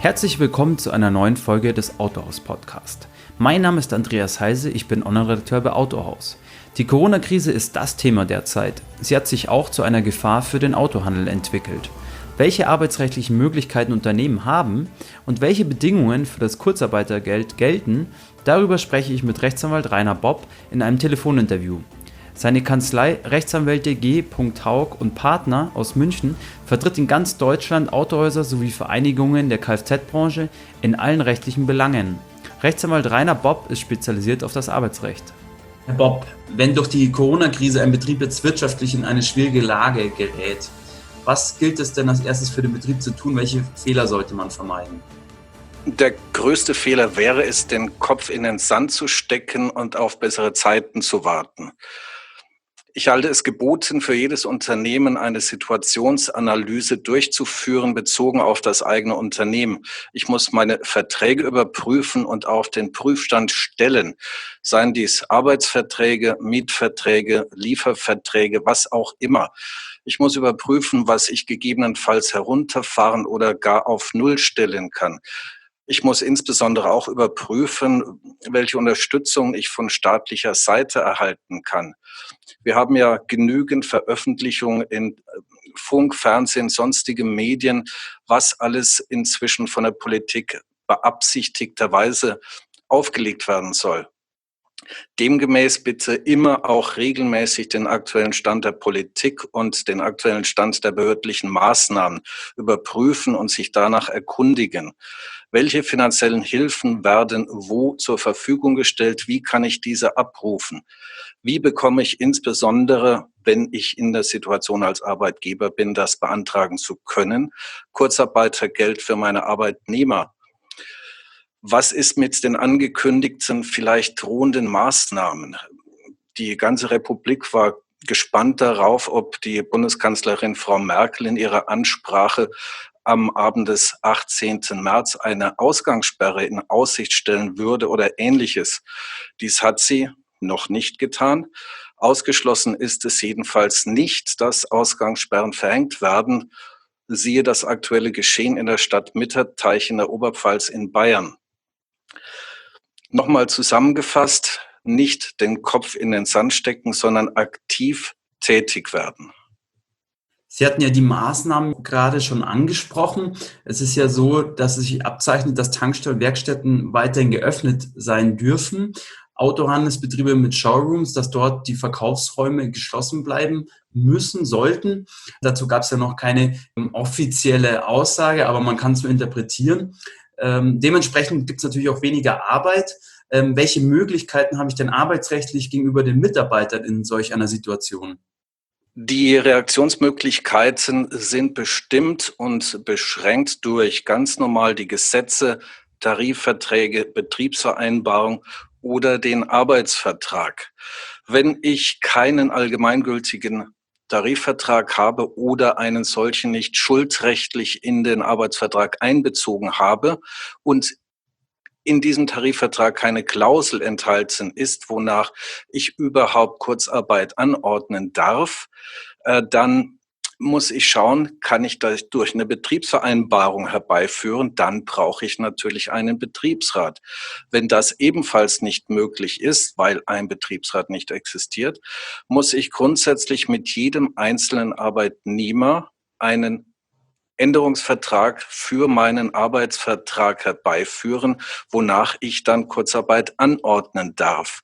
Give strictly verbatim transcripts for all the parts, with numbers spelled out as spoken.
Herzlich willkommen zu einer neuen Folge des Autohaus Podcast. Mein Name ist Andreas Heise, ich bin Online-Redakteur bei Autohaus. Die Corona-Krise ist das Thema der Zeit. Sie hat sich auch zu einer Gefahr für den Autohandel entwickelt. Welche arbeitsrechtlichen Möglichkeiten Unternehmen haben und welche Bedingungen für das Kurzarbeitergeld gelten, darüber spreche ich mit Rechtsanwalt Rainer Bopp in einem Telefoninterview. Seine Kanzlei Rechtsanwälte G. Haug und Partner aus München vertritt in ganz Deutschland Autohäuser sowie Vereinigungen der Kfz-Branche in allen rechtlichen Belangen. Rechtsanwalt Rainer Bopp ist spezialisiert auf das Arbeitsrecht. Herr Bopp, wenn durch die Corona-Krise ein Betrieb jetzt wirtschaftlich in eine schwierige Lage gerät, was gilt es denn als erstes für den Betrieb zu tun? Welche Fehler sollte man vermeiden? Der größte Fehler wäre es, den Kopf in den Sand zu stecken und auf bessere Zeiten zu warten. Ich halte es geboten, für jedes Unternehmen eine Situationsanalyse durchzuführen, bezogen auf das eigene Unternehmen. Ich muss meine Verträge überprüfen und auf den Prüfstand stellen. Seien dies Arbeitsverträge, Mietverträge, Lieferverträge, was auch immer. Ich muss überprüfen, was ich gegebenenfalls herunterfahren oder gar auf Null stellen kann. Ich muss insbesondere auch überprüfen, welche Unterstützung ich von staatlicher Seite erhalten kann. Wir haben ja genügend Veröffentlichungen in Funk, Fernsehen, sonstige Medien, was alles inzwischen von der Politik beabsichtigterweise aufgelegt werden soll. Demgemäß bitte immer auch regelmäßig den aktuellen Stand der Politik und den aktuellen Stand der behördlichen Maßnahmen überprüfen und sich danach erkundigen. Welche finanziellen Hilfen werden wo zur Verfügung gestellt? Wie kann ich diese abrufen? Wie bekomme ich insbesondere, wenn ich in der Situation als Arbeitgeber bin, das beantragen zu können, Kurzarbeitergeld für meine Arbeitnehmer? Was ist mit den angekündigten, vielleicht drohenden Maßnahmen? Die ganze Republik war gespannt darauf, ob die Bundeskanzlerin Frau Merkel in ihrer Ansprache am Abend des achtzehnten März eine Ausgangssperre in Aussicht stellen würde oder Ähnliches. Dies hat sie noch nicht getan. Ausgeschlossen ist es jedenfalls nicht, dass Ausgangssperren verhängt werden. Siehe das aktuelle Geschehen in der Stadt Mitterteich in der Oberpfalz in Bayern. Nochmal zusammengefasst, nicht den Kopf in den Sand stecken, sondern aktiv tätig werden. Sie hatten ja die Maßnahmen gerade schon angesprochen. Es ist ja so, dass es sich abzeichnet, dass Tankstellen, Werkstätten weiterhin geöffnet sein dürfen. Autohandelsbetriebe mit Showrooms, dass dort die Verkaufsräume geschlossen bleiben müssen, sollten. Dazu gab es ja noch keine offizielle Aussage, aber man kann es nur interpretieren. Ähm, dementsprechend gibt es natürlich auch weniger Arbeit. Ähm, welche Möglichkeiten habe ich denn arbeitsrechtlich gegenüber den Mitarbeitern in solch einer Situation? Die Reaktionsmöglichkeiten sind bestimmt und beschränkt durch ganz normal die Gesetze, Tarifverträge, Betriebsvereinbarung oder den Arbeitsvertrag. Wenn ich keinen allgemeingültigen Tarifvertrag habe oder einen solchen nicht schuldrechtlich in den Arbeitsvertrag einbezogen habe und in diesem Tarifvertrag keine Klausel enthalten ist, wonach ich überhaupt Kurzarbeit anordnen darf, äh, dann muss ich schauen, kann ich das durch eine Betriebsvereinbarung herbeiführen, dann brauche ich natürlich einen Betriebsrat. Wenn das ebenfalls nicht möglich ist, weil ein Betriebsrat nicht existiert, muss ich grundsätzlich mit jedem einzelnen Arbeitnehmer einen Änderungsvertrag für meinen Arbeitsvertrag herbeiführen, wonach ich dann Kurzarbeit anordnen darf.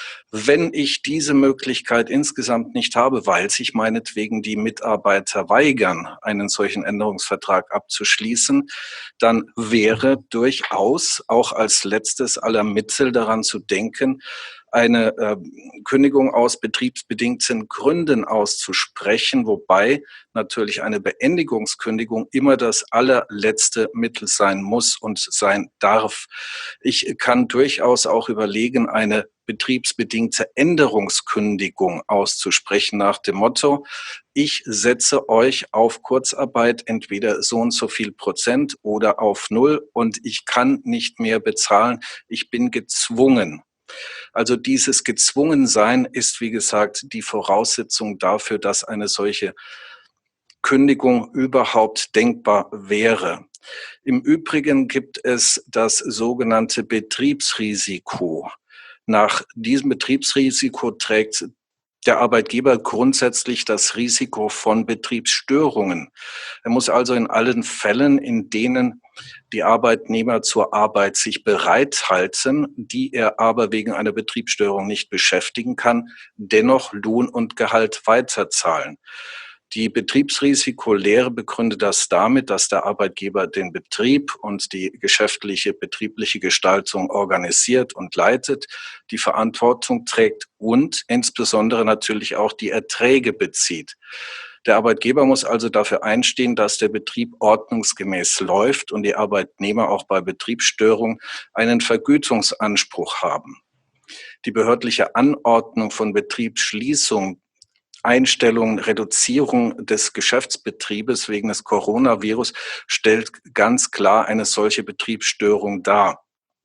Wenn ich diese Möglichkeit insgesamt nicht habe, weil sich meinetwegen die Mitarbeiter weigern, einen solchen Änderungsvertrag abzuschließen, dann wäre durchaus auch als letztes aller Mittel daran zu denken, eine äh, Kündigung aus betriebsbedingten Gründen auszusprechen, wobei natürlich eine Beendigungskündigung immer das allerletzte Mittel sein muss und sein darf. Ich kann durchaus auch überlegen, eine betriebsbedingte Änderungskündigung auszusprechen nach dem Motto, ich setze euch auf Kurzarbeit entweder so und so viel Prozent oder auf Null und ich kann nicht mehr bezahlen, ich bin gezwungen. Also dieses Gezwungensein ist, wie gesagt, die Voraussetzung dafür, dass eine solche Kündigung überhaupt denkbar wäre. Im Übrigen gibt es das sogenannte Betriebsrisiko. Nach diesem Betriebsrisiko trägt der Arbeitgeber grundsätzlich das Risiko von Betriebsstörungen. Er muss also in allen Fällen, in denen die Arbeitnehmer zur Arbeit sich bereithalten, die er aber wegen einer Betriebsstörung nicht beschäftigen kann, dennoch Lohn und Gehalt weiterzahlen. Die Betriebsrisikolehre begründet das damit, dass der Arbeitgeber den Betrieb und die geschäftliche, betriebliche Gestaltung organisiert und leitet, die Verantwortung trägt und insbesondere natürlich auch die Erträge bezieht. Der Arbeitgeber muss also dafür einstehen, dass der Betrieb ordnungsgemäß läuft und die Arbeitnehmer auch bei Betriebsstörung einen Vergütungsanspruch haben. Die behördliche Anordnung von Betriebsschließung, Einstellung, Reduzierung des Geschäftsbetriebes wegen des Coronavirus stellt ganz klar eine solche Betriebsstörung dar.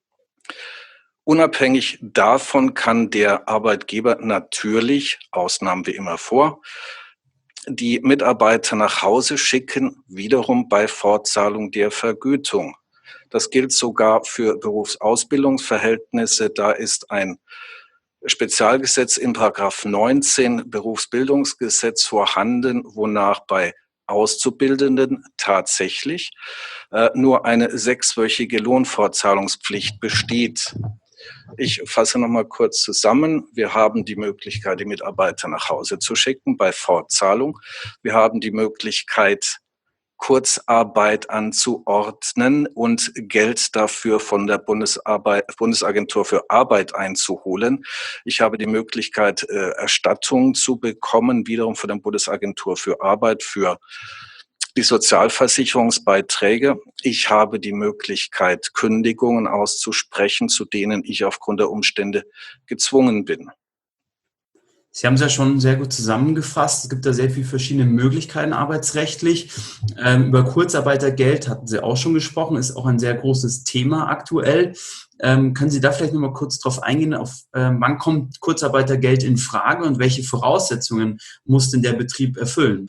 Unabhängig davon kann der Arbeitgeber natürlich, Ausnahmen wie immer vor, die Mitarbeiter nach Hause schicken, wiederum bei Fortzahlung der Vergütung. Das gilt sogar für Berufsausbildungsverhältnisse. Da ist ein Spezialgesetz in Paragraph neunzehn Berufsbildungsgesetz vorhanden, wonach bei Auszubildenden tatsächlich äh, nur eine sechswöchige Lohnfortzahlungspflicht besteht. Ich fasse noch mal kurz zusammen. Wir haben die Möglichkeit, die Mitarbeiter nach Hause zu schicken bei Fortzahlung. Wir haben die Möglichkeit, Kurzarbeit anzuordnen und Geld dafür von der Bundesarbeit, Bundesagentur für Arbeit einzuholen. Ich habe die Möglichkeit, äh, Erstattung zu bekommen, wiederum von der Bundesagentur für Arbeit für die Sozialversicherungsbeiträge. Ich habe die Möglichkeit, Kündigungen auszusprechen, zu denen ich aufgrund der Umstände gezwungen bin. Sie haben es ja schon sehr gut zusammengefasst. Es gibt da sehr viele verschiedene Möglichkeiten arbeitsrechtlich. Ähm, über Kurzarbeitergeld hatten Sie auch schon gesprochen, ist auch ein sehr großes Thema aktuell. Ähm, können Sie da vielleicht noch mal kurz drauf eingehen, auf äh, wann kommt Kurzarbeitergeld in Frage und welche Voraussetzungen muss denn der Betrieb erfüllen?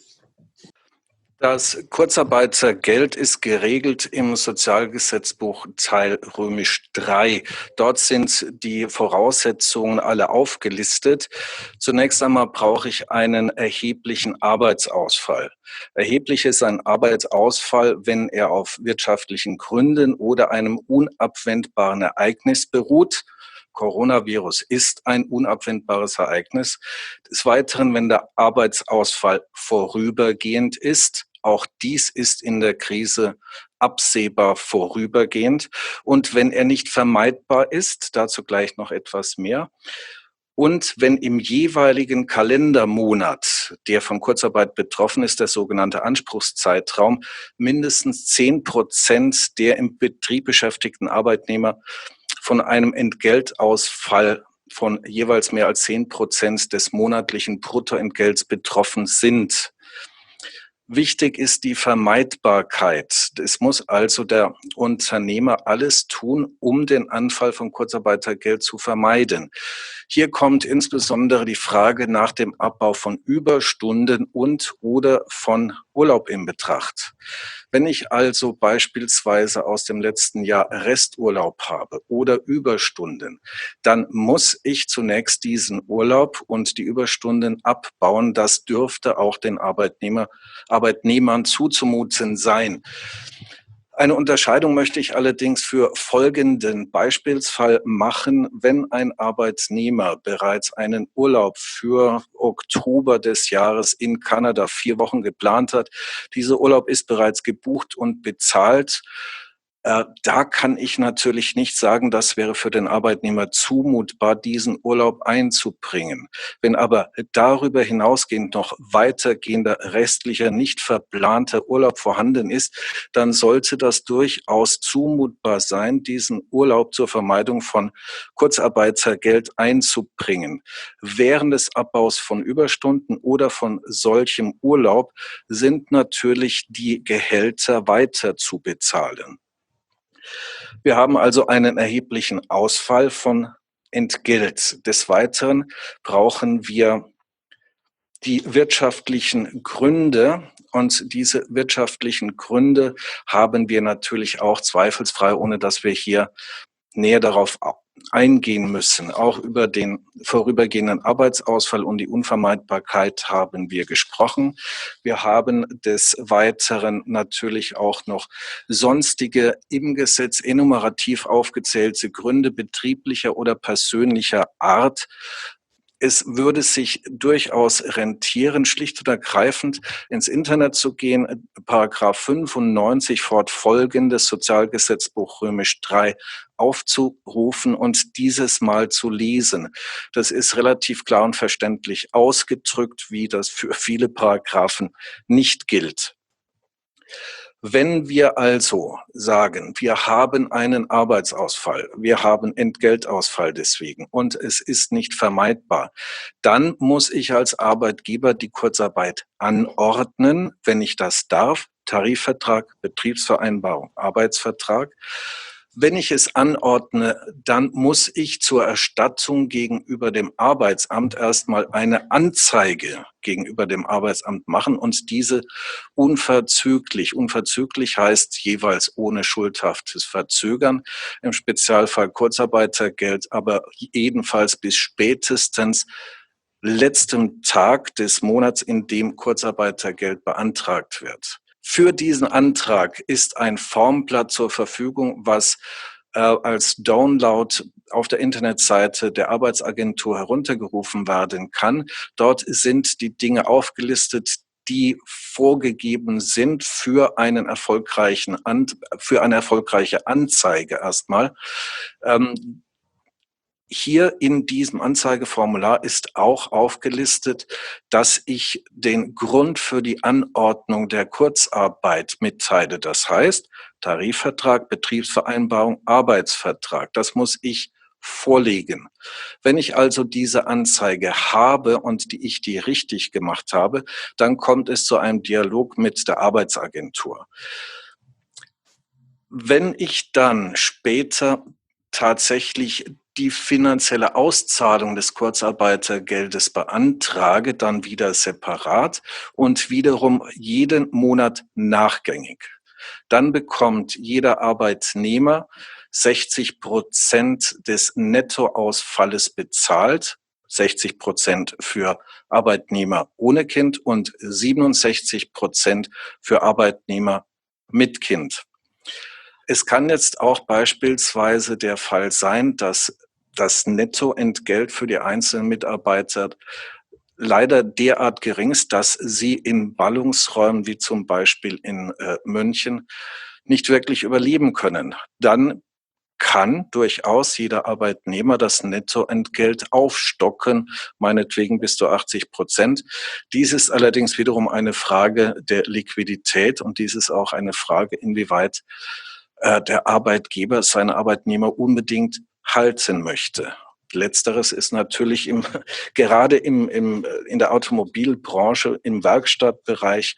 Das Kurzarbeitergeld ist geregelt im Sozialgesetzbuch Teil Römisch drei. Dort sind die Voraussetzungen alle aufgelistet. Zunächst einmal brauche ich einen erheblichen Arbeitsausfall. Erheblich ist ein Arbeitsausfall, wenn er auf wirtschaftlichen Gründen oder einem unabwendbaren Ereignis beruht. Coronavirus ist ein unabwendbares Ereignis. Des Weiteren, wenn der Arbeitsausfall vorübergehend ist, auch dies ist in der Krise absehbar vorübergehend. Und wenn er nicht vermeidbar ist, dazu gleich noch etwas mehr. Und wenn im jeweiligen Kalendermonat, der von Kurzarbeit betroffen ist, der sogenannte Anspruchszeitraum, mindestens zehn Prozent der im Betrieb beschäftigten Arbeitnehmer von einem Entgeltausfall von jeweils mehr als zehn Prozent des monatlichen Bruttoentgelts betroffen sind. Wichtig ist die Vermeidbarkeit. Es muss also der Unternehmer alles tun, um den Anfall von Kurzarbeitergeld zu vermeiden. Hier kommt insbesondere die Frage nach dem Abbau von Überstunden und oder von Urlaub in Betracht. Wenn ich also beispielsweise aus dem letzten Jahr Resturlaub habe oder Überstunden, dann muss ich zunächst diesen Urlaub und die Überstunden abbauen. Das dürfte auch den Arbeitnehmer, Arbeitnehmern zuzumuten sein. Eine Unterscheidung möchte ich allerdings für folgenden Beispielsfall machen. Wenn ein Arbeitnehmer bereits einen Urlaub für Oktober des Jahres in Kanada vier Wochen geplant hat, dieser Urlaub ist bereits gebucht und bezahlt, äh, da kann ich natürlich nicht sagen, das wäre für den Arbeitnehmer zumutbar, diesen Urlaub einzubringen. Wenn aber darüber hinausgehend noch weitergehender restlicher, nicht verplanter Urlaub vorhanden ist, dann sollte das durchaus zumutbar sein, diesen Urlaub zur Vermeidung von Kurzarbeitergeld einzubringen. Während des Abbaus von Überstunden oder von solchem Urlaub sind natürlich die Gehälter weiter zu bezahlen. Wir haben also einen erheblichen Ausfall von Entgelt. Des Weiteren brauchen wir die wirtschaftlichen Gründe Und diese wirtschaftlichen Gründe haben wir natürlich auch zweifelsfrei, ohne dass wir hier näher darauf eingehen müssen. Auch über den vorübergehenden Arbeitsausfall und die Unvermeidbarkeit haben wir gesprochen. Wir haben des Weiteren natürlich auch noch sonstige im Gesetz enumerativ aufgezählte Gründe betrieblicher oder persönlicher Art. Es würde sich durchaus rentieren, schlicht und ergreifend ins Internet zu gehen, Paragraph fünfundneunzig fortfolgendes Sozialgesetzbuch römisch drei aufzurufen und dieses mal zu lesen. Das ist relativ klar und verständlich ausgedrückt, wie das für viele Paragraphen nicht gilt. Wenn wir also sagen, wir haben einen Arbeitsausfall, wir haben Entgeltausfall deswegen und es ist nicht vermeidbar, dann muss ich als Arbeitgeber die Kurzarbeit anordnen, wenn ich das darf. Tarifvertrag, Betriebsvereinbarung, Arbeitsvertrag. Wenn ich es anordne, dann muss ich zur Erstattung gegenüber dem Arbeitsamt erstmal eine Anzeige gegenüber dem Arbeitsamt machen und diese unverzüglich. Unverzüglich heißt jeweils ohne schuldhaftes Verzögern, im Spezialfall Kurzarbeitergeld, aber jedenfalls bis spätestens letzten Tag des Monats, in dem Kurzarbeitergeld beantragt wird. Für diesen Antrag ist ein Formblatt zur Verfügung, was äh, als Download auf der Internetseite der Arbeitsagentur heruntergerufen werden kann. Dort sind die Dinge aufgelistet, die vorgegeben sind für einen erfolgreichen An für eine erfolgreiche Anzeige erstmal. Ähm, Hier in diesem Anzeigeformular ist auch aufgelistet, dass ich den Grund für die Anordnung der Kurzarbeit mitteile. Das heißt, Tarifvertrag, Betriebsvereinbarung, Arbeitsvertrag. Das muss ich vorlegen. Wenn ich also diese Anzeige habe und die ich die richtig gemacht habe, dann kommt es zu einem Dialog mit der Arbeitsagentur. Wenn ich dann später tatsächlich die finanzielle Auszahlung des Kurzarbeitergeldes beantrage, dann wieder separat und wiederum jeden Monat nachgängig. Dann bekommt jeder Arbeitnehmer sechzig Prozent des Nettoausfalles bezahlt, sechzig Prozent für Arbeitnehmer ohne Kind und siebenundsechzig Prozent für Arbeitnehmer mit Kind. Es kann jetzt auch beispielsweise der Fall sein, dass das Nettoentgelt für die einzelnen Mitarbeiter leider derart gering ist, dass sie in Ballungsräumen wie zum Beispiel in äh, München nicht wirklich überleben können. Dann kann durchaus jeder Arbeitnehmer das Nettoentgelt aufstocken, meinetwegen bis zu achtzig Prozent. Dies ist allerdings wiederum eine Frage der Liquidität und dies ist auch eine Frage, inwieweit äh, der Arbeitgeber seine Arbeitnehmer unbedingt halten möchte. Letzteres ist natürlich im, gerade im, im, in der Automobilbranche, im Werkstattbereich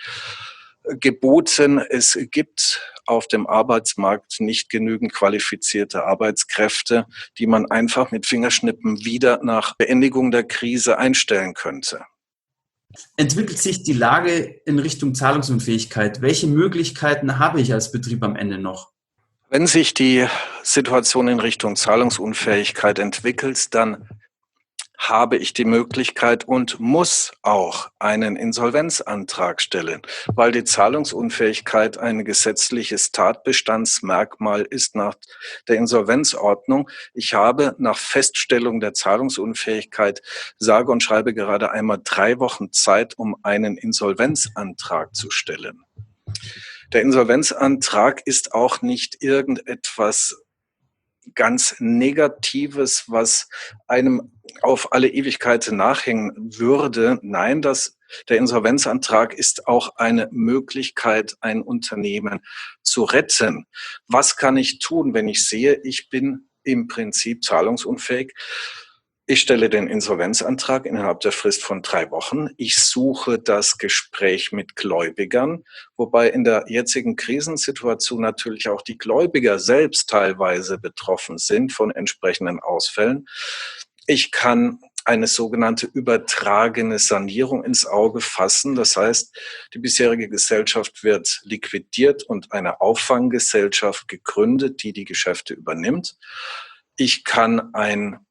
geboten. Es gibt auf dem Arbeitsmarkt nicht genügend qualifizierte Arbeitskräfte, die man einfach mit Fingerschnippen wieder nach Beendigung der Krise einstellen könnte. Entwickelt sich die Lage in Richtung Zahlungsunfähigkeit? Welche Möglichkeiten habe ich als Betrieb am Ende noch? Wenn sich die Situation in Richtung Zahlungsunfähigkeit entwickelt, dann habe ich die Möglichkeit und muss auch einen Insolvenzantrag stellen, weil die Zahlungsunfähigkeit ein gesetzliches Tatbestandsmerkmal ist nach der Insolvenzordnung. Ich habe nach Feststellung der Zahlungsunfähigkeit sage und schreibe gerade einmal drei Wochen Zeit, um einen Insolvenzantrag zu stellen. Der Insolvenzantrag ist auch nicht irgendetwas ganz Negatives, was einem auf alle Ewigkeit nachhängen würde. Nein, das, der Insolvenzantrag ist auch eine Möglichkeit, ein Unternehmen zu retten. Was kann ich tun, wenn ich sehe, ich bin im Prinzip zahlungsunfähig? Ich stelle den Insolvenzantrag innerhalb der Frist von drei Wochen. Ich suche das Gespräch mit Gläubigern, wobei in der jetzigen Krisensituation natürlich auch die Gläubiger selbst teilweise betroffen sind von entsprechenden Ausfällen. Ich kann eine sogenannte übertragene Sanierung ins Auge fassen. Das heißt, die bisherige Gesellschaft wird liquidiert und eine Auffanggesellschaft gegründet, die die Geschäfte übernimmt. Ich kann ein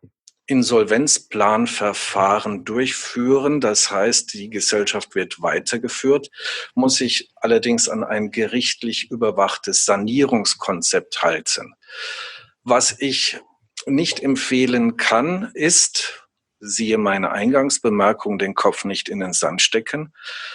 Insolvenzplanverfahren durchführen. Das heißt, die Gesellschaft wird weitergeführt, muss sich allerdings an ein gerichtlich überwachtes Sanierungskonzept halten. Was ich nicht empfehlen kann, ist, siehe meine Eingangsbemerkung, den Kopf nicht in den Sand stecken.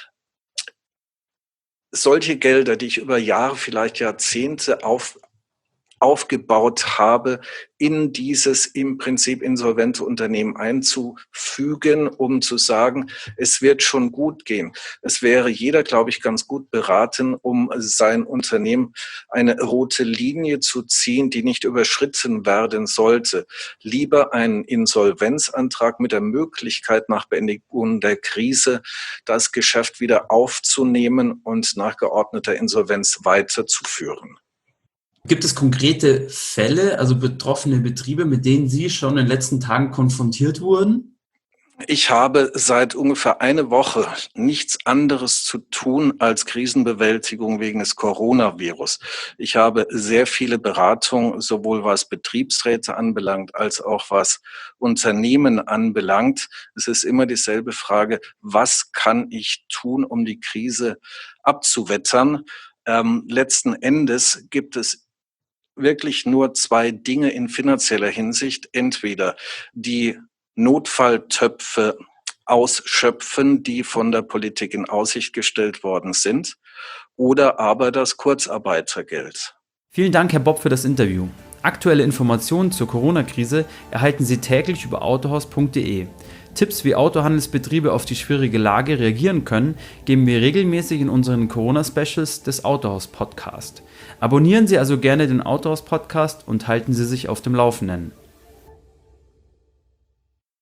Solche Gelder, die ich über Jahre, vielleicht Jahrzehnte auf aufgebaut habe, in dieses im Prinzip insolvente Unternehmen einzufügen, um zu sagen, es wird schon gut gehen. Es wäre jeder, glaube ich, ganz gut beraten, um sein Unternehmen eine rote Linie zu ziehen, die nicht überschritten werden sollte. Lieber einen Insolvenzantrag mit der Möglichkeit, nach Beendigung der Krise das Geschäft wieder aufzunehmen und nach geordneter Insolvenz weiterzuführen. Gibt es konkrete Fälle, also betroffene Betriebe, mit denen Sie schon in den letzten Tagen konfrontiert wurden? Ich habe seit ungefähr eine Woche nichts anderes zu tun als Krisenbewältigung wegen des Coronavirus. Ich habe sehr viele Beratungen, sowohl was Betriebsräte anbelangt, als auch was Unternehmen anbelangt. Es ist immer dieselbe Frage, was kann ich tun, um die Krise abzuwettern? Ähm, letzten Endes gibt es wirklich nur zwei Dinge in finanzieller Hinsicht. Entweder die Notfalltöpfe ausschöpfen, die von der Politik in Aussicht gestellt worden sind, oder aber das Kurzarbeitergeld. Vielen Dank, Herr Bopp, für das Interview. Aktuelle Informationen zur Corona-Krise erhalten Sie täglich über autohaus punkt de. Tipps, wie Autohandelsbetriebe auf die schwierige Lage reagieren können, geben wir regelmäßig in unseren Corona-Specials des Autohaus-Podcast. Abonnieren Sie also gerne den Autohaus-Podcast und halten Sie sich auf dem Laufenden.